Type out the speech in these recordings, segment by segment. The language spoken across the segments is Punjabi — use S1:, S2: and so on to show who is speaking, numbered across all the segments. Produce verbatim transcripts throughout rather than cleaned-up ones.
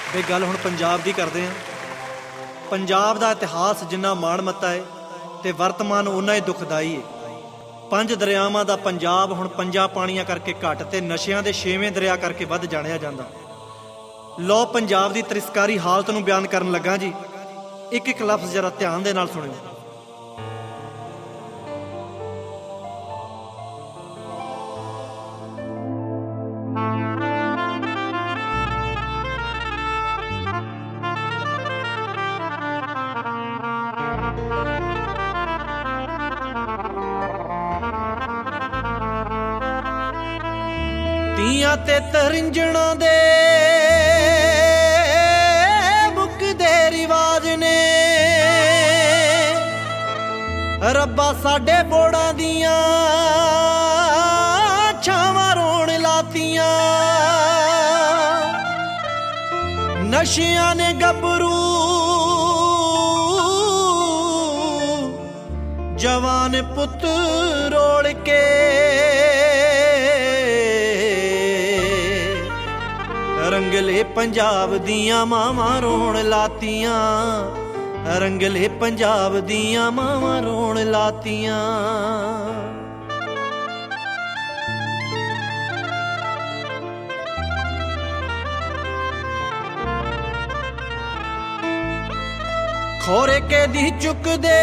S1: ਬਈ ਗੱਲ ਹੁਣ ਪੰਜਾਬ ਦੀ ਕਰਦੇ ਹਾਂ। ਪੰਜਾਬ ਦਾ ਇਤਿਹਾਸ ਜਿੰਨਾ ਮਾਣਮੱਤਾ ਹੈ ਤੇ ਵਰਤਮਾਨ ਓਨਾ ਹੀ ਦੁਖਦਾਈ ਹੈ। ਪੰਜ ਦਰਿਆਵਾਂ ਦਾ ਪੰਜਾਬ ਹੁਣ ਪੰਜਾਂ ਪਾਣੀਆਂ ਕਰਕੇ ਘੱਟ ਤੇ ਨਸ਼ਿਆਂ ਦੇ ਛੇਵੇਂ ਦਰਿਆ ਕਰਕੇ ਵੱਧ ਜਾਣਿਆ ਜਾਂਦਾ। ਲਓ ਪੰਜਾਬ ਦੀ ਤ੍ਰਿਸਕਾਰੀ ਹਾਲਤ ਨੂੰ ਬਿਆਨ ਕਰਨ ਲੱਗਾ ਜੀ। ਇੱਕ ਇੱਕ ਲਫ਼ਜ਼ ਜਰਾ ਧਿਆਨ ਦੇ ਨਾਲ ਸੁਣਿਓ। ਤੀਆਂ ਤੇ ਤਰਿੰਜਣਾਂ ਦੇ ਮੁੱਕਦੇ ਰਿਵਾਜ ਨੇ, ਰੱਬਾ ਸਾਡੇ ਬੋੜਾਂ ਦੀਆਂ ਛਾਵਾਂ ਰੋਣ ਲਾਤੀਆਂ। ਨਸ਼ਿਆਂ ਨੇ ਗੱਭਰੂ ਜਵਾਨ ਪੁੱਤ ਰੋਲ ਕੇ, ਰੰਗਲੇ ਪੰਜਾਬ ਦੀਆਂ ਮਾਵਾਂ ਰੋਣ ਲਾਤੀਆਂ। ਰੰਗਲੇ ਪੰਜਾਬ ਦੀਆਂ ਮਾਵਾਂ ਰੋਣ ਲਾਤੀਆਂ। ਖੋਰੇ ਕੇ ਦੀ ਚੁੱਕਦੇ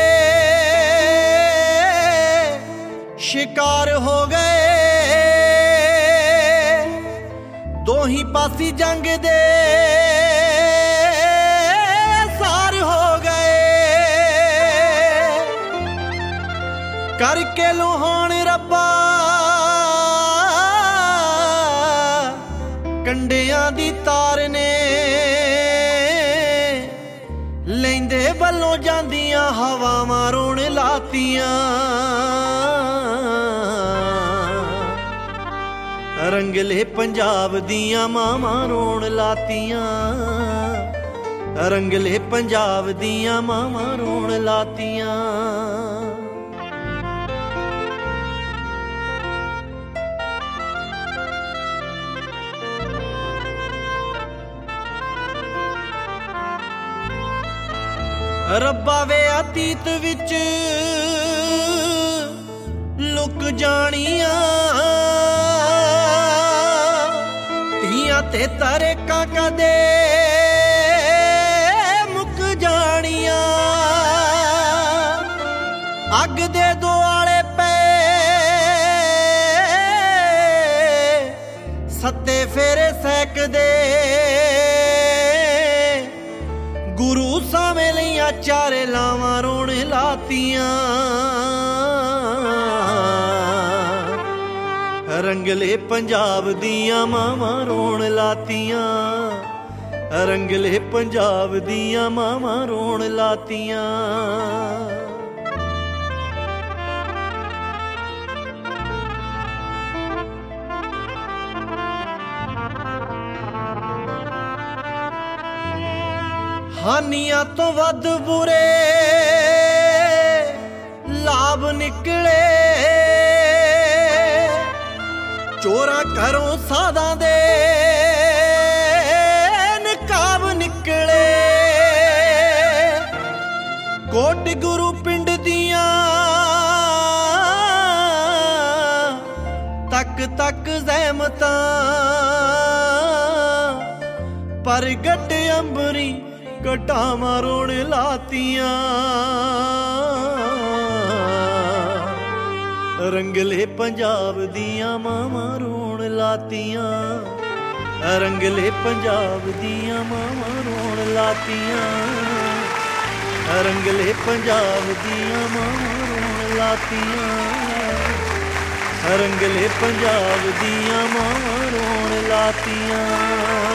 S1: ਸ਼ਿਕਾਰ ਹੋ ਗਏ, ਦੋਹੀਂ ਪਾਸੀ ਜੰਗ ਦੇ ਸਾਰ ਹੋ ਗਏ। ਕਰਕੇ ਲੋਹਾਣ ਰੱਬਾ ਕੰਡਿਆਂ ਦੀ ਤਾਰ ਨੇ, ਲੈਂਦੇ ਵੱਲੋਂ ਜਾਂਦੀਆਂ ਹਵਾਵਾਂ ਰੋਣ ਲਾਤੀਆਂ। ਰੰਗਲੇ ਪੰਜਾਬ ਦੀਆਂ ਮਾਵਾਂ ਰੋਣ ਲਾਤੀਆਂ। ਰੰਗਲੇ ਪੰਜਾਬ ਦੀਆਂ ਮਾਵਾਂ ਰੋਣ ਲਾਤੀਆਂ। ਰੱਬਾ ਵੇ ਅਤੀਤ ਵਿੱਚ ਲੁਕ ਜਾਣੀਆਂ, ਧੀਆਂ ਤੇ ਤਰੇਕਾਂ ਕਦੇ ਮੁੱਕ ਜਾਣੀਆਂ। ਅੱਗ ਦੇ ਦੁਆਲੇ ਪਏ ਸੱਤੇ ਫੇਰੇ ਸੈਕਦੇ, ਗੁਰੂ ਸਾਵੇਂ ਲਈਆਂ ਚਾਰੇ ਲਾਵਾਂ ਰੋਣ ਲਾਤੀਆਂ। ਰੰਗਲੇ ਪੰਜਾਬ ਦੀਆਂ ਮਾਵਾਂ ਰੋਣ ਲਾਤੀਆਂ। ਰੰਗਲੇ ਪੰਜਾਬ ਦੀਆਂ ਮਾਵਾਂ ਰੋਣ ਲਾਤੀਆਂ। ਹਾਨੀਆਂ ਤੋਂ ਵੱਧ ਬੁਰੇ ਲਾਭ ਨਿਕਲੇ, ਚੋਰਾਂ ਘਰੋਂ ਸਾਧਾਂ ਦੇ ਨਕਾਬ ਨਿਕਲੇ। ਕੋਟ ਗੁਰੂ ਪਿੰਡ ਦੀਆਂ ਤੱਕ ਤੱਕ ਜ਼ਹਿਮਤਾਂ, ਪ੍ਰਗਟ ਅੰਬਰੀ ਘਟਾਵਾਂ ਰੋਣ ਲਾਤੀਆਂ। ਰੰਗਲੇ ਪੰਜਾਬ ਦੀਆਂ ਮਾਵਾਂ ਰੋਣ ਲਾਤੀਆਂ। ਰੰਗਲੇ ਪੰਜਾਬ ਦੀਆਂ ਮਾਵਾਂ ਰੋਣ ਲਾਤੀਆਂ। ਰੰਗਲੇ ਪੰਜਾਬ ਦੀਆਂ ਮਾਵਾਂ ਰੋਣ ਲਾਤੀਆਂ। ਰੰਗਲੇ ਪੰਜਾਬ ਦੀਆਂ ਮਾਵਾਂ ਰੋਣ ਲਾਤੀਆਂ।